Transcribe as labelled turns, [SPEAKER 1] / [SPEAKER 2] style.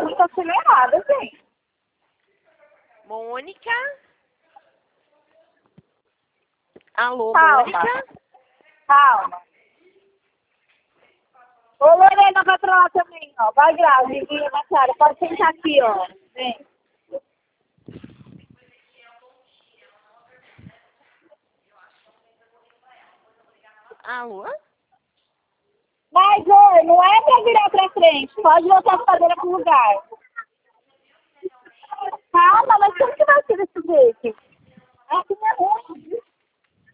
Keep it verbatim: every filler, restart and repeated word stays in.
[SPEAKER 1] muito acelerada, gente.
[SPEAKER 2] Mônica? Alô,
[SPEAKER 1] Calma.
[SPEAKER 2] Mônica?
[SPEAKER 1] Calma. Ô, Lorena, vai pra lá também, ó. Vai grave, viu, na cara. Pode sentar aqui, ó. Vem.
[SPEAKER 2] Alô?
[SPEAKER 1] Mas, oi, não é pra virar pra frente. Pode voltar a cadeira pro lugar. Calma, mas como que vai ser desse jeito?